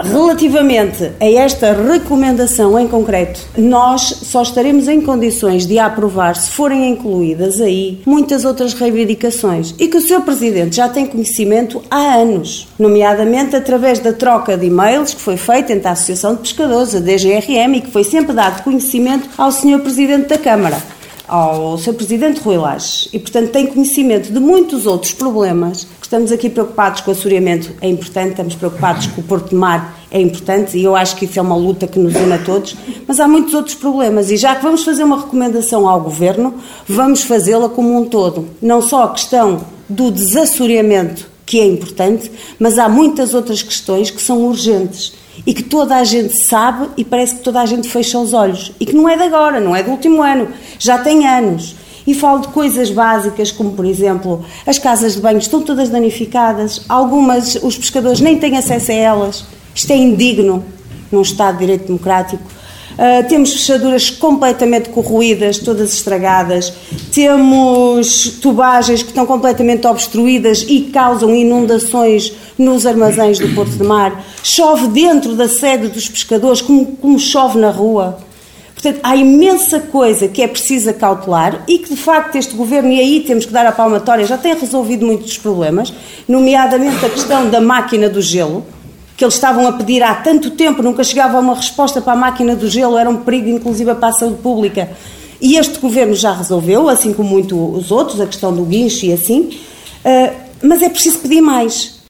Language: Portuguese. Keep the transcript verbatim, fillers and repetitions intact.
Relativamente a esta recomendação em concreto, nós só estaremos em condições de a aprovar se forem incluídas aí muitas outras reivindicações e que o senhor Presidente já tem conhecimento há anos, nomeadamente através da troca de e-mails que foi feita entre a Associação de Pescadores, a D G R M, e que foi sempre dado conhecimento ao senhor Presidente da Câmara, ao senhor Presidente Rui Lages, e portanto tem conhecimento de muitos outros problemas. Estamos aqui preocupados com o assoreamento, é importante, estamos preocupados com o Porto de Mar, é importante, e eu acho que isso é uma luta que nos une a todos, mas há muitos outros problemas, e já que vamos fazer uma recomendação ao Governo, vamos fazê-la como um todo, não só a questão do desassoreamento, que é importante, mas há muitas outras questões que são urgentes, e que toda a gente sabe e parece que toda a gente fecha os olhos, e que não é de agora, não é do último ano, já tem anos. E falo de coisas básicas, como, por exemplo, as casas de banho estão todas danificadas, algumas, os pescadores nem têm acesso a elas. Isto é indigno num Estado de Direito Democrático. Uh, temos fechaduras completamente corroídas, todas estragadas. Temos tubagens que estão completamente obstruídas e causam inundações nos armazéns do Porto de Mar. Chove dentro da sede dos pescadores, como, como chove na rua. Portanto, há imensa coisa que é precisa cautelar e que, de facto, este Governo, e aí temos que dar a palmatória, já tem resolvido muitos dos problemas, nomeadamente a questão da máquina do gelo, que eles estavam a pedir há tanto tempo, nunca chegava uma resposta para a máquina do gelo, era um perigo, inclusive, para a saúde pública. E este Governo já resolveu, assim como muito os outros, a questão do guincho e assim, mas é preciso pedir mais.